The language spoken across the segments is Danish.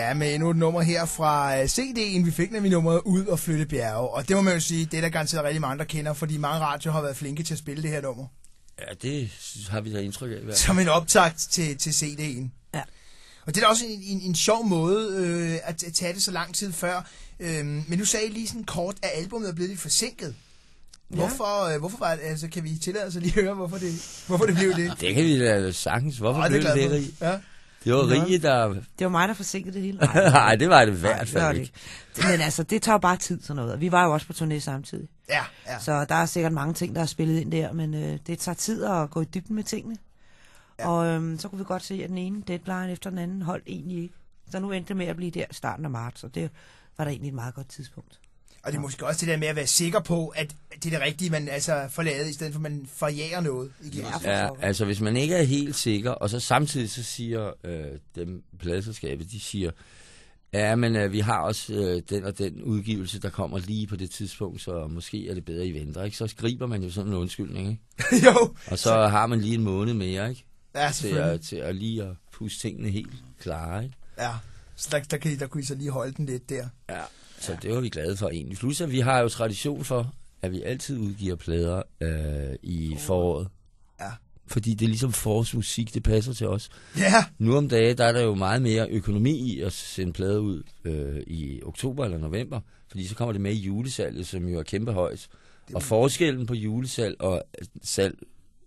Ja, med endnu et nummer her fra CD'en. Vi fik nemlig nummeret Ud og flytte bjerge. Og det må man jo sige, det er der garanteret rigtig mange, der kender, fordi mange radioer har været flinke til at spille det her nummer. Ja, det har vi da indtryk af. Som en optakt til CD'en. Ja. Og det er da også en sjov måde at tage det så lang tid før. Men nu sagde I lige sådan kort, at albumet er blevet lidt forsinket. Hvorfor var det, altså kan vi tillade os at lige høre, hvorfor det blev det? Det kan vi da sagtens. Hvorfor blev det Rie? Ja. Det var Rie, der... Det var mig, der forsinkede det hele. Nej, det var det i hvert fald ikke. Men altså, det tager bare tid sådan noget. Vi var jo også på turné samtidig. Ja. Så der er sikkert mange ting, der er spillet ind der, men det tager tid at gå i dybden med tingene. Ja. Og så kunne vi godt se, at den ene deadline efter den anden holdt egentlig ikke. Så nu endte det med at blive der starten af marts, og det var da egentlig et meget godt tidspunkt. Og det er måske også det der med at være sikker på, at det er det rigtige, man altså får lavet, i stedet for at man forjager noget. Ja, altså hvis man ikke er helt sikker, og så samtidig så siger dem pladeselskabet, de siger, ja, men vi har også den og den udgivelse, der kommer lige på det tidspunkt, så måske er det bedre, I venter, ikke? Så skriber man jo sådan en undskyldning, ikke? Jo. Og så har man lige en måned mere, ikke? Ja, til at lige at puste tingene helt klare, ikke? Ja, så der kunne I så lige holde den lidt der. Ja. Så det var vi glade for egentlig. Plus at vi har jo tradition for, at vi altid udgiver plader i foråret. Ja. Fordi det er ligesom forårsmusik, det passer til os. Ja. Nu om dagen, der er der jo meget mere økonomi i at sende plader ud i oktober eller november. Fordi så kommer det med i julesalget, som jo er kæmpe højt. Og forskellen på julesalg og salg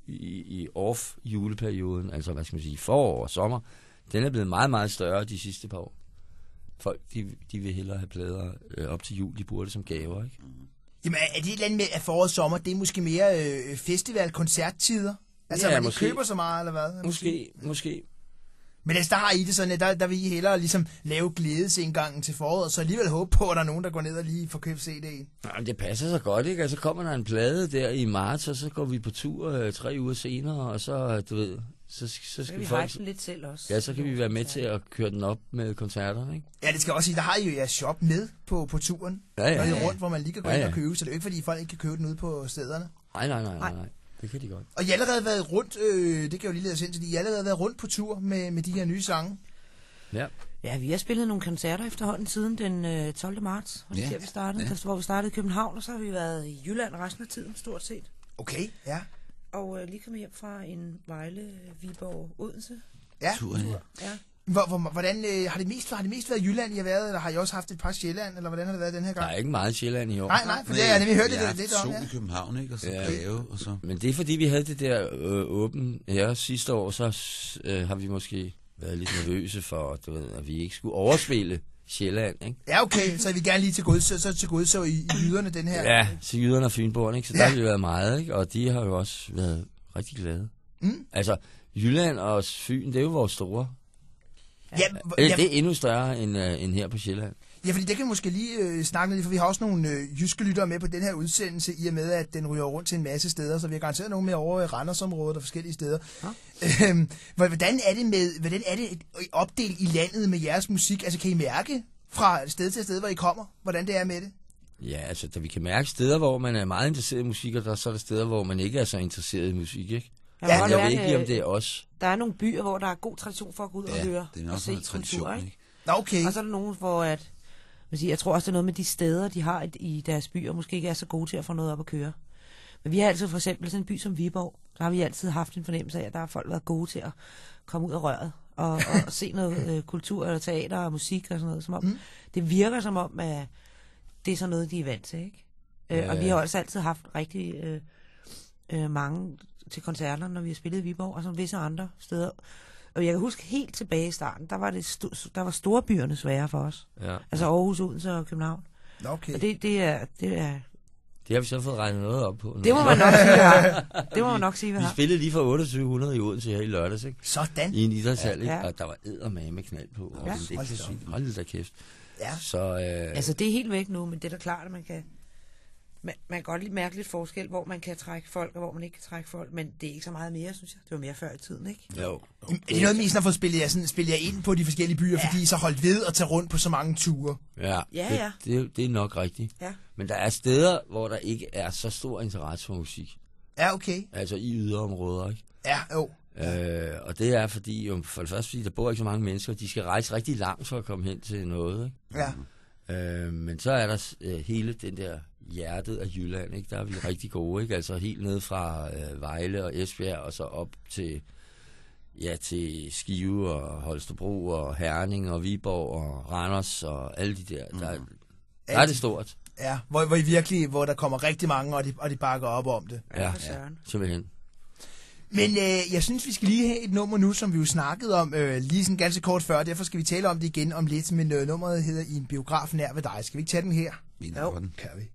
i off-juleperioden, altså hvad skal man sige, forår og sommer, den er blevet meget, meget større de sidste par år. Folk, de vil hellere have plader op til jul, de bruger det som gaver, ikke? Jamen, er det et eller andet med, at foråret og sommer, det er måske mere festival-koncerttider? Altså, ja, man ikke køber så meget, eller hvad? Måske. Men altså, der har I det sådan, at der vil I hellere ligesom lave glædesindgangen til foråret, og så alligevel håbe på, at der er nogen, der går ned og lige får købt CD'en. Jamen, det passer så godt, ikke? Altså, kommer der en plade der i marts, og så går vi på tur 3 uger senere, og så, du ved... Så skal vi folk lidt selv også. Ja, så kan vi være med til at køre den op med koncerterne, ikke? Ja, det skal også sige, der har I jo jeres shop med på turen. Ja. Når I er rundt, hvor man lige kan gå ind og købe, så det er jo ikke, fordi folk ikke kan købe den ude på stederne. Nej. Det kan de godt. Og I har allerede været rundt, det kan jo lige lede os ind til, I har allerede været rundt på tur med de her nye sange. Ja. Ja, vi har spillet nogle koncerter efterhånden siden den 12. marts, hvor vi startede. Ja. Hvor vi startede i København, og så har vi været i Jylland resten af tiden, stort set. Okay, ja. Og lige kommet hjem fra en Vejle, Viborg, Odense. Ja. Tur. Ja. Hvordan har det mest været Jylland, I har været, eller har I også haft et par Sjælland, eller hvordan har det været den her gang? Der er ikke meget Sjælland i år. Nej, for det har jeg nemlig hørt det lidt om. Ja, i København, ikke? Og så Greve, og så... Men det er fordi, vi havde det der åben her sidste år, så har vi måske været lidt nervøse for, du ved, at vi ikke skulle overspille Sjælland, ikke? Ja, okay, så vi gerne lige tilgodeså i jyderne den her. Ja, så jyderne og Fynborg, ikke? Så der har vi været meget, ikke? Og de har jo også været rigtig glade. Altså, Jylland og Fyn, det er jo vores store. Ja, det er endnu større end her på Sjælland. Ja, fordi det kan vi måske lige snakke lidt, for vi har også nogle jyske lyttere med på den her udsendelse, i og med, at den ryger rundt til en masse steder, så vi har garanteret nogen med over i Randersområdet og forskellige steder. Ja. Hvordan er det opdelt i landet med jeres musik? Altså, kan I mærke fra sted til sted, hvor I kommer, hvordan det er med det? Ja, altså, da vi kan mærke steder, hvor man er meget interesseret i musik, og så er der steder, hvor man ikke er så interesseret i musik, ikke? Ja, jeg ved ikke, om det er os. Der er nogle byer, hvor der er god tradition for at gå ud og høre og se kultur, ikke? Okay. Og så er der nogen, hvor jeg tror også, det er noget med de steder, de har i deres byer, måske ikke er så gode til at få noget op at køre. Men vi har altid for eksempel sådan en by som Viborg, der har vi altid haft en fornemmelse af, at der har folk været gode til at komme ud af røret og se noget kultur eller teater og musik og sådan noget. Som om, det virker som om, at det er sådan noget, de er vant til, ikke? Ja. Og vi har også altid haft rigtig mange til koncerter, når vi har spillet i Viborg, og så visse andre steder. Og jeg kan huske helt tilbage i starten, der var storbyerne svære for os. Ja. Altså Aarhus, Odense og København. Okay. Og det er... Det har vi så fået regnet noget op på. Det må man nok sige, vi har. Det må man nok sige, vi har. Vi spillede lige for 2800 i Odense her i lørdags, ikke? Sådan. I en idrætshal, ikke? Og der var eddermame med knald på. Og ja. Hold da kæft. Ja. Så, altså, det er helt væk nu, men det er da klart, at man kan godt lige mærke lidt forskel, hvor man kan trække folk, og hvor man ikke kan trække folk, men det er ikke så meget mere, synes jeg. Det var mere før i tiden, ikke? Jo. Er det noget, I har fået spillet jer ind på de forskellige byer, fordi I så holdt ved at tage rundt på så mange ture? Ja. Det er nok rigtigt. Ja. Men der er steder, hvor der ikke er så stor interesse for musik. Ja, okay. Altså i yderområder, ikke? Ja, jo. Og det er fordi, jo, for det første, fordi der bor ikke så mange mennesker, de skal rejse rigtig langt for at komme hen til noget. Ikke? Ja. Men så er der hele den der hjertet af Jylland, ikke? Der er vi rigtig gode, ikke? Altså helt ned fra Vejle og Esbjerg, og så op til Skive og Holstebro og Herning og Viborg og Randers og alle de der. Der er det stort. Ja, hvor I virkelig, hvor der kommer rigtig mange, og de bakker op om det. Ja, simpelthen. Men jeg synes, vi skal lige have et nummer nu, som vi jo snakkede om lige sådan ganske kort før. Derfor skal vi tale om det igen om lidt, men nummeret hedder I en biograf nær ved dig. Skal vi ikke tage den her? Jo, kan vi.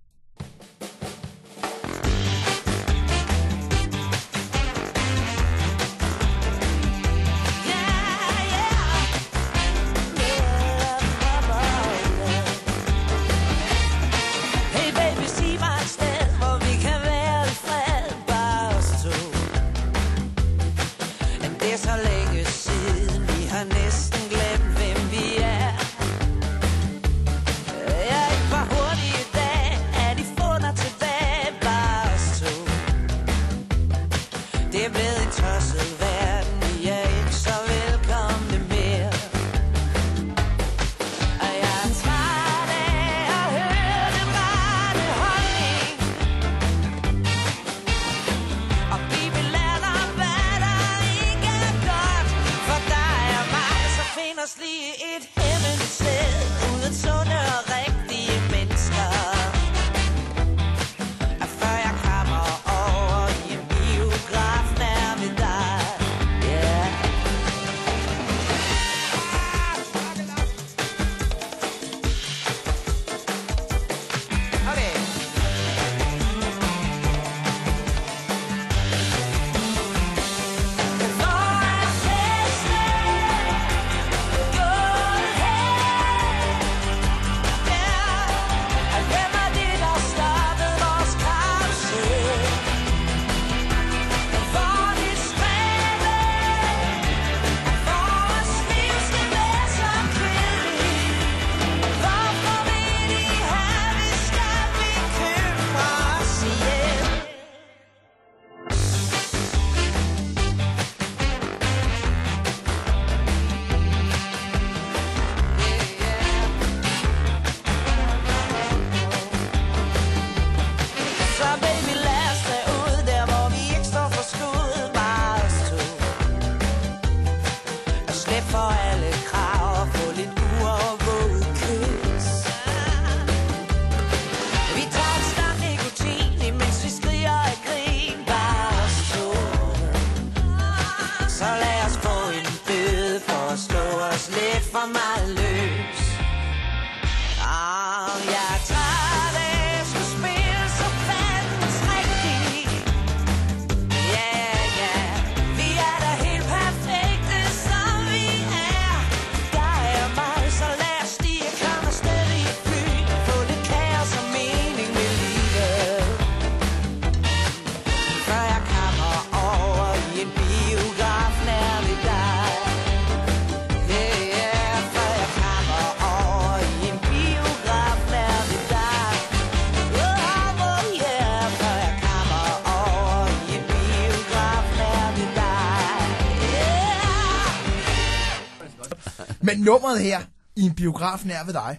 Men nummeret her, i en biograf nær ved dig,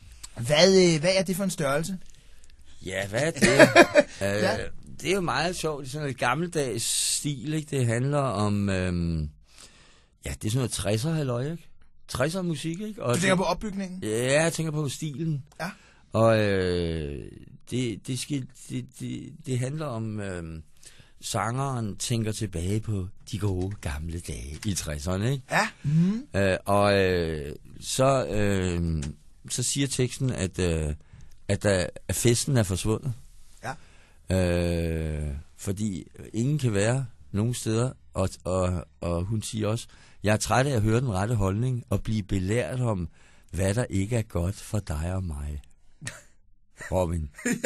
hvad er det for en størrelse? Ja, hvad er det? Ja. Det er jo meget sjovt. Det er sådan en gammeldags stil, ikke? Det handler om... det er sådan noget 60'er halløj, ikke? 60'er musik, ikke? Og du tænker på opbygningen? Ja, jeg tænker på stilen. Ja. Og det handler om... sangeren tænker tilbage på de gode gamle dage i 60'erne, ikke? Ja. Mm-hmm. Så siger teksten, at festen er forsvundet. Ja. Fordi ingen kan være nogen steder, og hun siger også, jeg er træt af at høre den rette holdning og blive belært om, hvad der ikke er godt for dig og mig. Robin.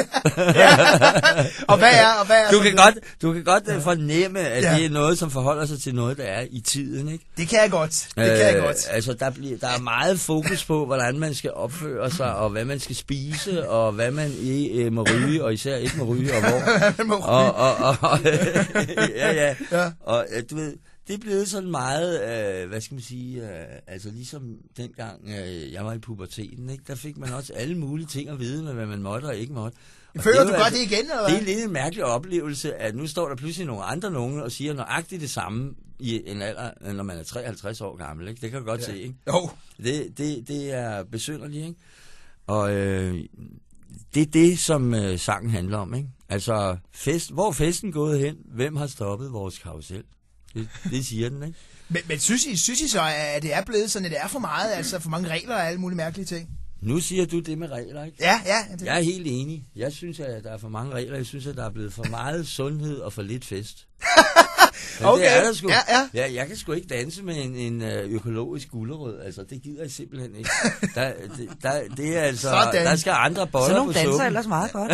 Og hvad er du kan godt fornemme, at det er noget, som forholder sig til noget, der er i tiden, ikke? Det kan jeg godt. Altså, der er meget fokus på, hvordan man skal opføre sig, og hvad man skal spise, og hvad man må ryge, og især ikke må ryge, og hvor. Ja. Og du ved, det er blevet sådan meget, hvad skal man sige, altså ligesom dengang jeg var i puberteten, ikke? Der fik man også alle mulige ting at vide med, hvad man måtte og ikke måtte. Føler du godt det igen, eller hvad? Det er lidt en mærkelig oplevelse, at nu står der pludselig nogle andre nogen og siger nøjagtigt det samme i en alder, når man er 53 år gammel, ikke? Det kan du godt se, ikke? Jo. Det er besynderligt, ikke? Og det er det, som sangen handler om, ikke? Altså, hvor er festen gået hen? Hvem har stoppet vores karusel? Det siger den, ikke? Men synes I så, at det er blevet sådan, at det er for meget, altså for mange regler og alle mulige mærkelige ting? Nu siger du det med regler, ikke? Ja. Jeg er helt enig. Jeg synes, at der er for mange regler. Jeg synes, at der er blevet for meget sundhed og for lidt fest. Okay. Det er der sgu. Ja. Jeg kan sgu ikke danse med en økologisk gulerød. Altså, det gider jeg simpelthen ikke. Det er altså... Sådan. Der skal andre boller så på nogle danser suppen. ellers meget godt.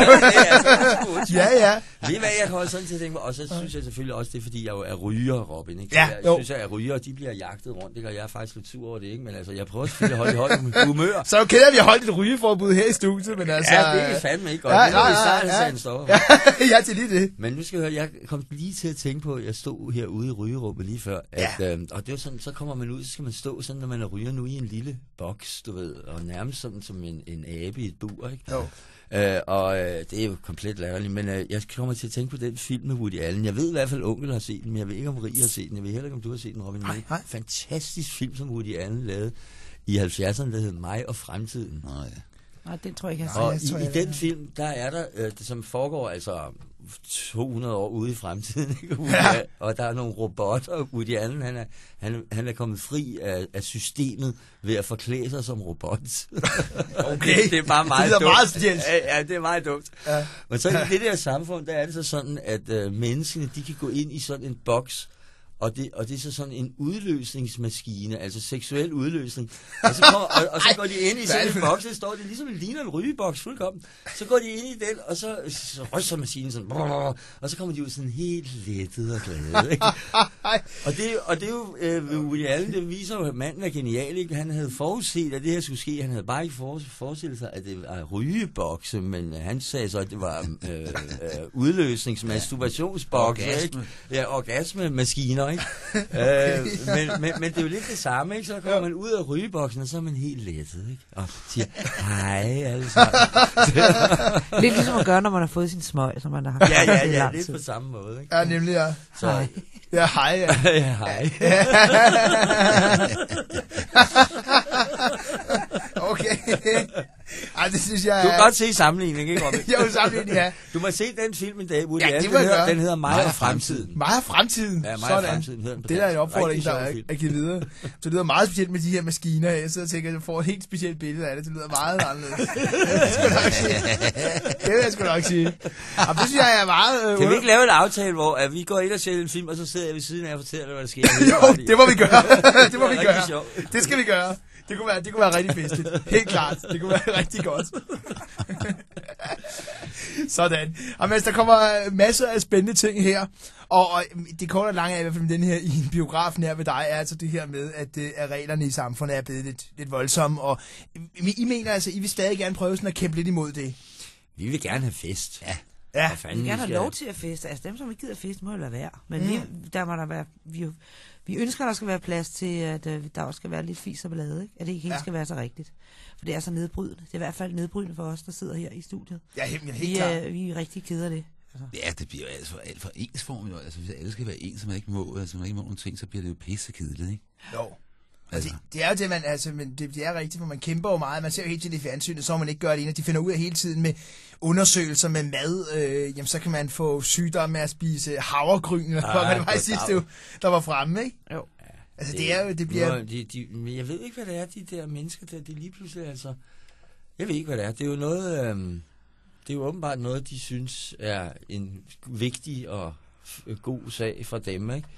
Ja. Ved I hvad, jeg holder sådan til at tænke på? Og så synes jeg selvfølgelig også, det er fordi, jeg jo er ryger, Robin. Ikke? Ja, jeg synes, at ryger, de bliver jagtet rundt. Det gør jeg er faktisk lidt sur over det, ikke? Men altså, jeg prøver selvfølgelig at holde i højt humør. Så okay, at vi har holdt et rygeforbud her i studiet, men altså... Ja, det er fandme ikke godt. Det er jo snart, stopper. Ja, til lige det. Men nu skal jeg høre, jeg kom lige til at tænke på, at jeg stod herude i rygerummet lige før, at, og det var sådan, så kommer man ud, så skal man stå sådan, når man er ryger nu i en lille boks, du ved, og nærmest sådan som en abe i et bur, ikke? Jo. Det er jo komplet latterligt, men jeg kommer til at tænke på den film med Woody Allen. Jeg ved i hvert fald, onkel har set den, men jeg ved ikke, om Rie har set den. Jeg ved heller ikke, om du har set den, Robin. Nej. Fantastisk film, som Woody Allen lavede i 70'erne, der hed Mig og Fremtiden. Nej, den tror jeg ikke, jeg har Og set. i den film, der er der, det som foregår altså 200 år ude i fremtiden, ikke? Og der er nogle robotter. Woody Allen, han er kommet fri af systemet ved at forklæde sig som robot. Okay. Det er bare meget det dumt. meget specielt. Ja, det er meget dumt. Ja. Men så i det der samfund, der er det så sådan, at menneskene, de kan gå ind i sådan en boks, og det er så sådan en udløsningsmaskine, altså seksuel udløsning. Og så går de ind i sådan en boks, det ligesom en ligner en rygeboks fuldkommen. Så går de ind i den, og så ryster maskinen sådan, og så kommer de ud sådan helt lettet og glade. Ikke? Og det er jo, Woody Allen, det viser jo, at manden er genial, ikke? Han havde forudset, at det her skulle ske. Han havde bare ikke forestillet sig, at det var rygebokse, men han sagde så, at det var udløsningsmasturbationsbokse. Ja, orgasmemaskiner. Ikke? Men det er jo lidt det samme, ikke? Så kommer man ud af rygeboksen, og så er man helt lettet, ikke? Og siger, hej, alle sammen. Lidt ligesom at gøre, når man har fået sin smøg, som man har haft. Ja, lidt på samme måde, ikke? Ja, nemlig, ja. Så, hej. Ja, hej, ja. Ja, hej. Okay. Ej, det synes jeg... Du kan godt se sammenligning, ikke, Robin? Jo, sammenligning, ja. Du må se den film en dag, Woody Ja, Allen. Den hedder Mig og Fremtiden. Mig og Fremtiden. Ja, Mig og Fremtiden hedder den på det der er en dansk. opfordring, der Rigtig sjov er givet videre. Så det lyder meget specielt med de her maskiner. Jeg sidder og tænker, at jeg får et helt specielt billede af det. Det lyder meget anderledes. Det vil jeg sgu nok sige. Og det synes jeg er meget... Kan vi ikke lave en aftale, hvor at vi går ind og ser en film, og så sidder jeg ved siden af og fortæller, hvad der sker? Jo, det må vi gøre. Det må vi rigtig gøre. sjovt. Det skal vi gøre. Det kunne være rigtig festligt. Helt klart. Det kunne være rigtig godt. Sådan. Og mens der kommer masser af spændende ting her, og det korte og lange af, i hvert fald den her i biografen her ved dig, er altså det her med, at reglerne i samfundet er blevet lidt voldsomme, og I mener altså, I vil stadig gerne prøve sådan at kæmpe lidt imod det? Vi vil gerne have fest. Ja. Vi vil gerne have lov til at feste. Altså dem, som ikke gider feste, må jo lade være. Men der må der være... Vi ønsker, at der skal være plads til, at der også skal være lidt fis og ballade, ikke? At det ikke helt skal være så rigtigt. For det er så nedbrydende. Det er i hvert fald nedbrydende for os, der sidder her i studiet. Ja, helt klart. Vi er rigtig kede af det. Altså. Ja, det bliver jo altså alt for ensform. Jo. Altså, hvis alle skal være ens, som man ikke må, altså man ikke må nogle ting, så bliver det jo pissekedeligt, ikke? Jo. Altså. Det er jo det, man, altså, men det er rigtigt, for man kæmper jo meget. Man ser jo helt til det i fjernsynet, så må man ikke gøre det ene. De finder ud af hele tiden med undersøgelser med mad. Jamen, så kan man få sygdomme med at spise havregryn, eller hvad det var i sidste uge, der var fremme, ikke? Jo. Altså, det er jo, det bliver... Men jeg ved ikke, hvad det er, de der mennesker der, de lige pludselig, altså... Jeg ved ikke, hvad det er. Det er jo noget... det er jo åbenbart noget, de synes er en vigtig og god sag for dem, ikke?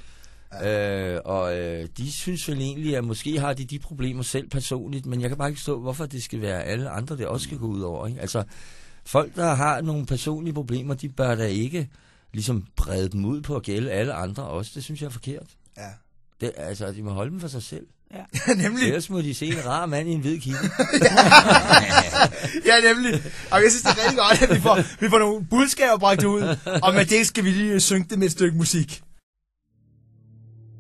De synes vel egentlig, at måske har de problemer selv personligt, men jeg kan bare ikke forstå, hvorfor det skal være alle andre, det også skal gå ud over, ikke? Altså, folk, der har nogle personlige problemer, de bør da ikke ligesom brede dem ud på at gælde alle andre også. Det synes jeg er forkert. Ja. Det, altså, de må holde dem for sig selv. Ja, nemlig. Ellers må de se en rar mand i en hvid kittel. Ja, nemlig. Og jeg synes, det er rigtig godt, at vi får nogle budskaber bragt ud, og med det skal vi lige synge det med et stykke musik.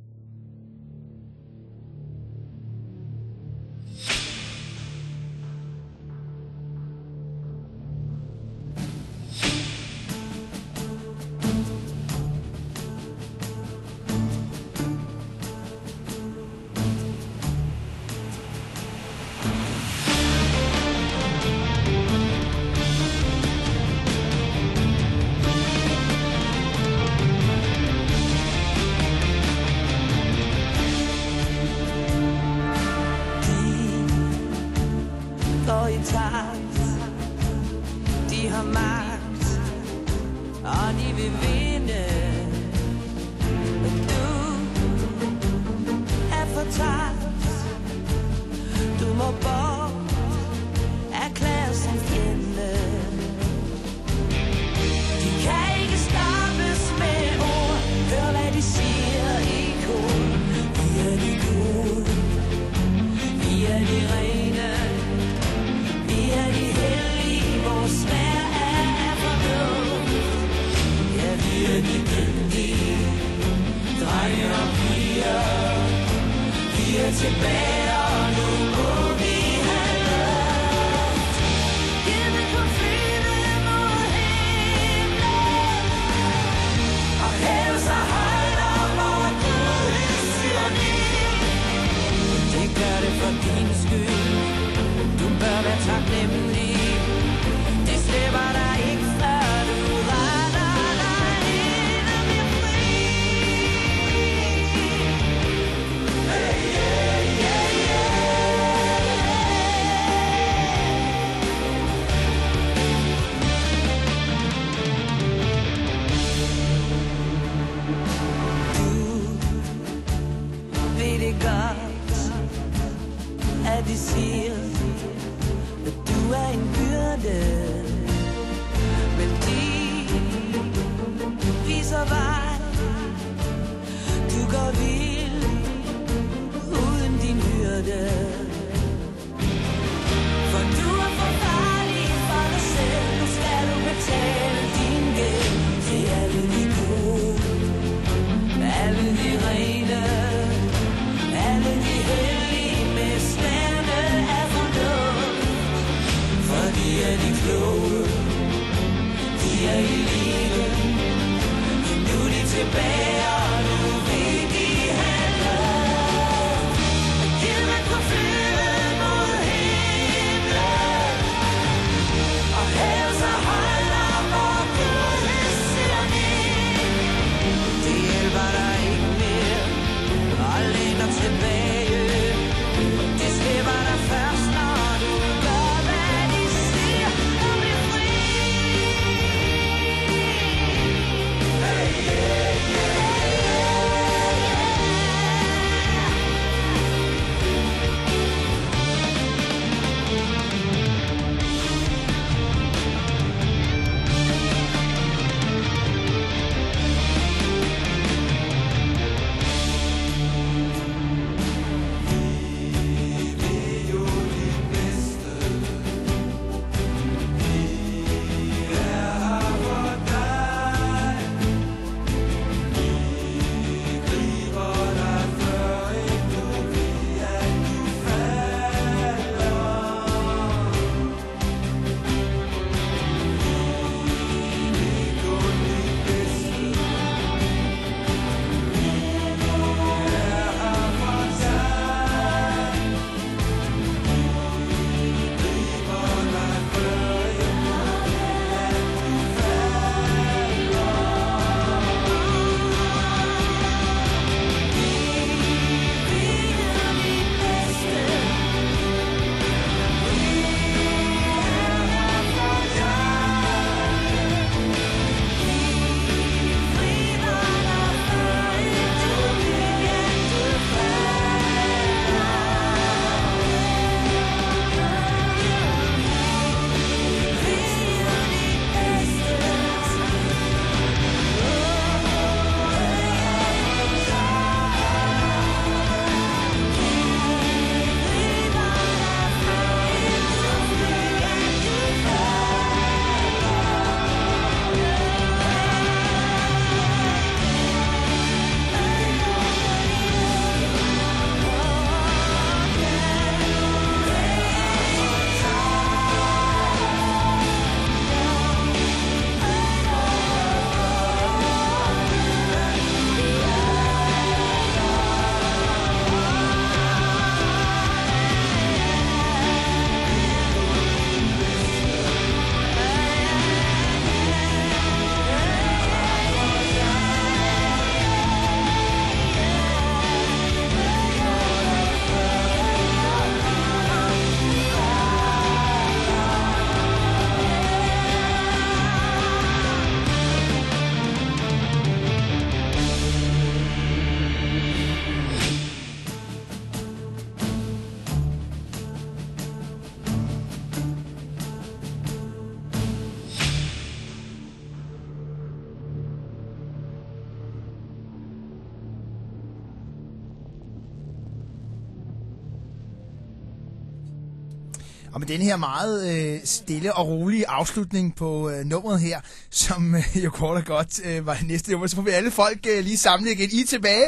Og med den her meget stille og rolige afslutning på nummeret her, som jo kort og godt var det næste nummer, så får vi alle folk lige samlet igen. I er tilbage.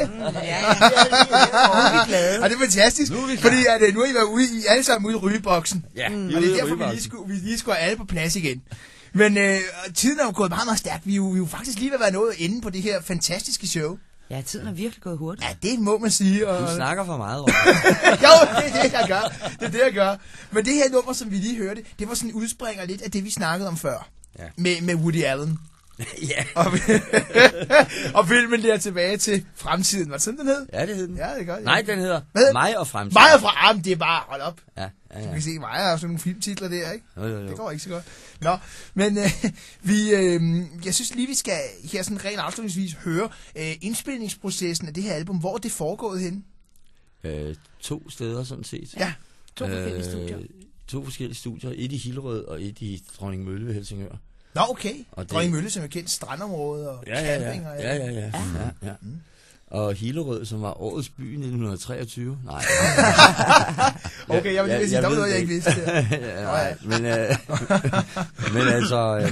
Og det er fantastisk, fordi at, nu er I været ude, I alle sammen ude i rygeboksen. Ja, og det er derfor, vi lige skulle have alle på plads igen. Men tiden er jo gået meget, meget stærkt. Vi er jo faktisk lige ved at være nået inde på det her fantastiske show. Ja, tiden er virkelig gået hurtigt. Ja, det må man sige. Og... Du snakker for meget, Robin. Jo, det er det, jeg gør. Det er det, jeg gør. Men det her nummer, som vi lige hørte, det var sådan en udspringer lidt af det, vi snakkede om før. Ja. Med Woody Allen. Ja. Og filmen der tilbage til fremtiden. Var det sådan, den hed? Ja, det hed den. Ja, det er godt. Ja. Nej, den hedder Hvad? Mig og fremtiden. Mig og fra det er bare, hold op. Ja. Du kan se, mig har sådan nogle filmtitler der, ikke? Jo. Det går ikke så godt. Nå, men jeg synes lige, vi skal her sådan rent afslutningsvis høre indspilningsprocessen af det her album. Hvor er det foregået henne? 2 steder, sådan set. Ja. 2 forskellige studier. 2 forskellige studier. Et i Hillerød og et i Dronningmølle ved Helsingør. Nå, okay. Og Dronningmølle, som er kendt strandområde og camping. Og Ja. Og Hillerød, som var årets by i 1923. Nej. Okay, jeg vil lige sige, der var noget, jeg ikke vidste. Men altså,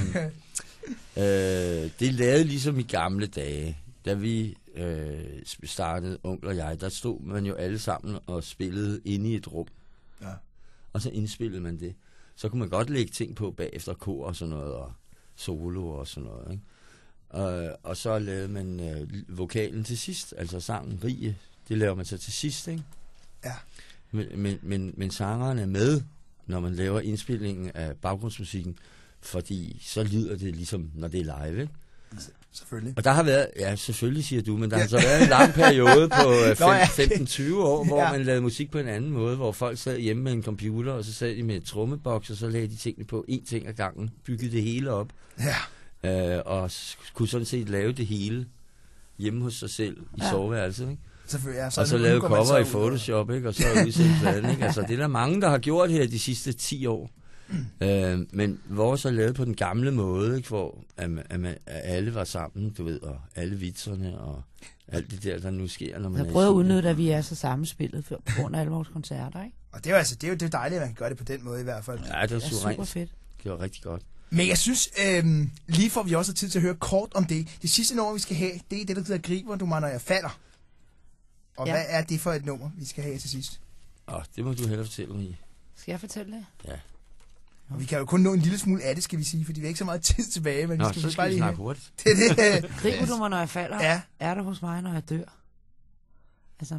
det lavede ligesom i gamle dage, da vi startede, onkel og jeg, der stod man jo alle sammen og spillede inde i et rum. Ja. Og så indspillede man det. Så kunne man godt lægge ting på bagefter, kor og sådan noget, og solo og sådan noget, ikke? Og så lavede man vokalen til sidst, altså sangen Rie, det laver man så til sidst, ikke? Ja. Men sangeren er med, når man laver indspillingen af baggrundsmusikken, fordi så lyder det ligesom, når det er live, ikke? Selvfølgelig. Og der har været, ja selvfølgelig siger du, men der har så været en lang periode på 15-20 år, hvor man lavede musik på en anden måde, hvor folk sad hjemme med en computer, og så sad de med et trommeboks, og så lagde de tingene på én ting ad gangen, byggede det hele op. Ja. Og kunne sådan set lave det hele hjemme hos sig selv i soveværelset, ikke? Selvfølgelig, ja. Og så lave cover i Photoshop, ikke? Og så udsende pladen, ikke? Altså, det er der mange, der har gjort her de sidste 10 år. Men vores er lavet på den gamle måde, ikke? Hvor at alle var sammen, du ved, og alle vitserne og alt det der nu sker, når man jeg prøver at udnytte, at vi er så sammenspillet på grund af alle vores koncerter, ikke? Og det er jo altså, det er jo dejligt, at man kan gøre det på den måde i hvert fald. Ja, det var super fedt. Det var rigtig godt. Men jeg synes, lige får vi også tid til at høre kort om det. Det sidste nummer, vi skal have, det er det, der hedder Griber du mig, når jeg falder. Og hvad er det for et nummer, vi skal have til sidst? Det må du hellere fortælle mig. Skal jeg fortælle det? Ja. Og vi kan jo kun nå en lille smule af det, skal vi sige, fordi vi har ikke så meget tid tilbage. Men så skal vi snakke hurtigt. Det er det. Griber du mig, når jeg falder? Ja. Er det hos mig, når jeg dør? Altså,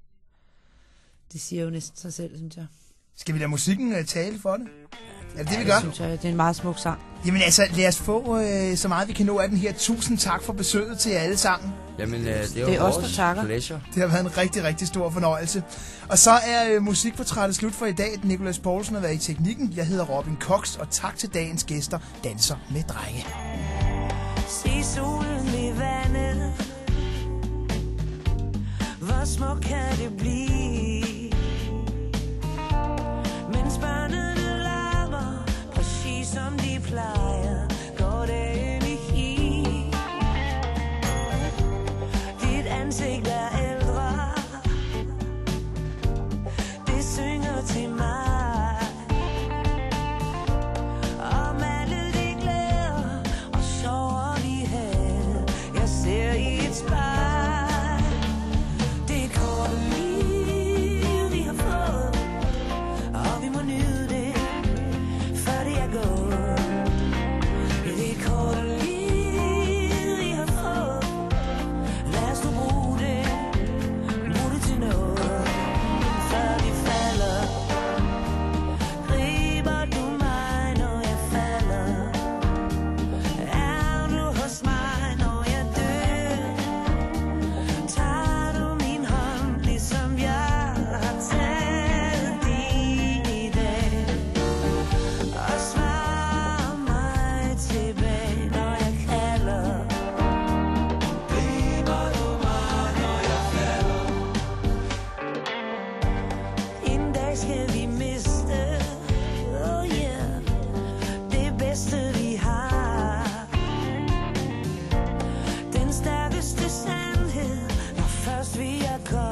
det siger jo næsten sig selv, synes jeg. Skal vi lade musikken tale for det? Er det det, vi gør? Synes jeg, det er en meget smuk sang. Jamen altså, lad os få så meget, vi kan nå af den her. Tusind tak for besøget til alle sammen. Jamen, det er os, der takker. Pleasure. Det har været en rigtig, rigtig stor fornøjelse. Og så er musikportrættet slut for i dag. Nicolas Poulsen har været i teknikken. Jeg hedder Robin Cox, og tak til dagens gæster, Danser med Drenge. Se solen i vandet. Hvor smuk kan det blive? Mens børnene larmer, præcis som de plejer, går det ind i hi. Dit ansigt er ældre, det synger til mig. Om alle de glæder og sorger vi havde, jeg ser i et spejl. Det korte liv vi har fået, og vi må nyde det, før det er gået. Det korte liv vi har fået, lad os nu bruge det til noget, før vi falder. Griber du mig, når jeg falder? Er du hos mig, når jeg dør? Tager du min hånd, ligesom jeg har taget din i dag? Og svar mig tilbage, når jeg kalder. Griber du mig, når jeg falder? En dag skal vi miste, oh yeah, det bedste vi har. Den stærkeste sandhed, når først vi er kommet.